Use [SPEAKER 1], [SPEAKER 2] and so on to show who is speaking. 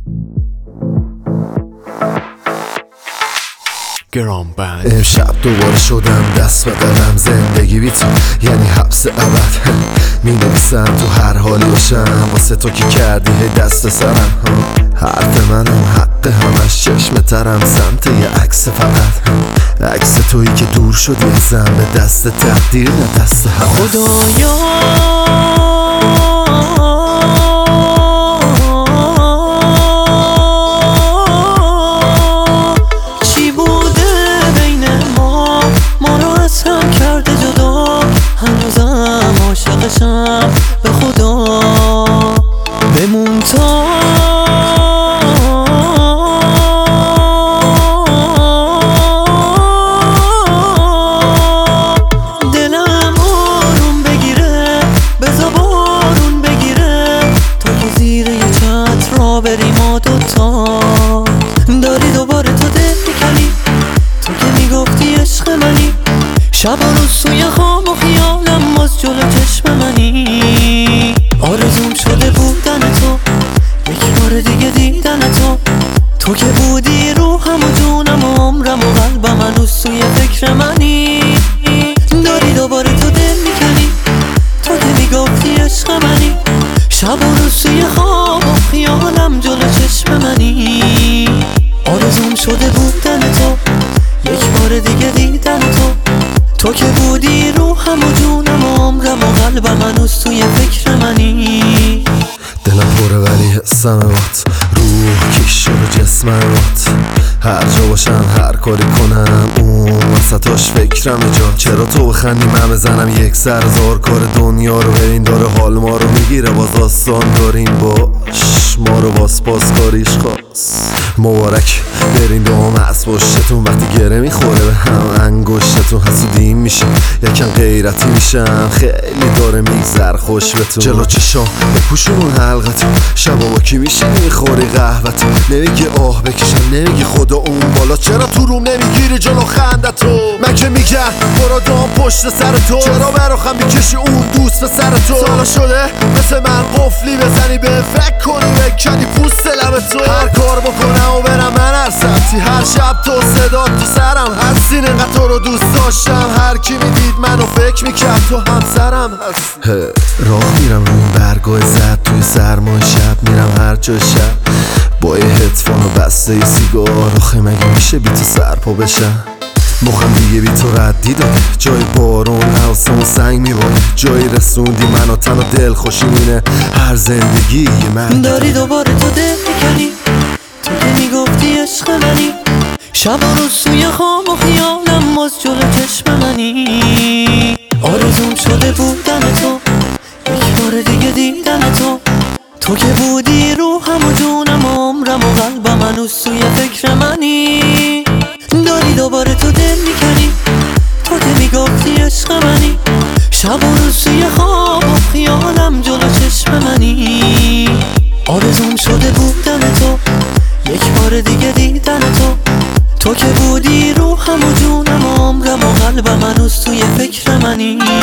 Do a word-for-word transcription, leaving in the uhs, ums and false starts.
[SPEAKER 1] گرانبند.
[SPEAKER 2] امشب دوباره شدم دست به قلم، زندگی بی تو یعنی حبس ابد. می نویسم تو هر حالی باشم، واسه تو که کردی هی دست سرم. حرف منم حق همش، چشم ترم سمت یه عکس فقط، عکس تویی که دور شدی ازم، به دست تقدیر نه دست هم.
[SPEAKER 3] خدایا چی بوده بین ما، ما رو از هم کرده جدا. هنوزم عاشقشم به خدا، بمون تا دلم آروم بگیره، بذار بارون بگیره، تا که زیر یه چتر را بریم ما دوتا. داری دوباره تو دل میکنی، تو که میگفتی عشق منی، شب و روز توی خواب و خیالم باز جلو چشم منی. آرزوم شده بودن تو، یک بار دیگه دیدن تو، تو که بودی روحم و جونم و عمرم و قلبم، هنوز توی فکر منی. داری دوباره تو دل میکنی، تو که میگفتی عشق منی، شب و روز توی خواب و خیالم جلو چشم منی. آرزوم شده بودن تو، یک بار دیگه دیدن تو، تو که بودی روحم و جونم و عمرم و قلبم، هنوز توی فکر منی.
[SPEAKER 2] دلم پره ولی حسم بات، روح کش شده جسمم بات. هر جا باشم هر کاری کنم اون وسطاش فکرم جا. چرا تو بخندی من بزنم یک سر هزار کار دنیا رو ببین، داره حال ما رو میگیره باز آسان داریم باش، ما رو باز باز کاریش خواست. مبارک برین دوم از پشتتون، وقتی گره میخوره به هم انگشتتون حسودیم میشه، یکم غیرتی میشم، خیلی داره میگذر خوش بهتون. جلو چشام بپوشون حلقتون، شبا با کی میشینی میخوری قهوتون، نمیگه آه بکشم نمیگه خدا اون بالا، چرا تو روم نمیگیری جلو خندتو. من که میگم برو دام پشت سر تو، چرا براخم میکشی اون دوست به سر تو. سالا شده مثل من قفلی بزنی به فکر کنی بکنی پوست لب تو. هر کار بکنم و برم من هر سمتی، هر شب تو صدا تو سرم هستین، انقدر تو رو دوست داشتم هر کی میدید منو فکر میکرد تو همسرم هست. راه میرم روی برگاه زد توی سرمای شب، میرم هر جا شب با یه هدفون و بسته یه سیگار. آخه مگه میشه بی تو سرپا بشم، مخم دیگه بی تو ردی داده، جای بارون حواسمو سنگ میباره، جایی رسوندی منو تن و دل خوشی مینه هر زندگی من.
[SPEAKER 3] داری دوباره تو دل میکنی، تو که میگفتی عشق منی، شب و روز توی خواب و خیالم باز جلو چشم منی. آرزوم شده بودن تو، یک بار دیگه دیدن تو، تو که بودی روحم و جونم و عمرم و قلبم، هنوز توی فکر منی. داری دوباره تو دل میکنی، تو که میگفتی عشق منی، شب و روز توی خواب و خیالم جلو چشم منی. آرزوم شده بودن تو، یک بار دیگه دیدن تو، تو که بودی روحم و جونم و عمرم و قلبم، هنوز توی فکر منی.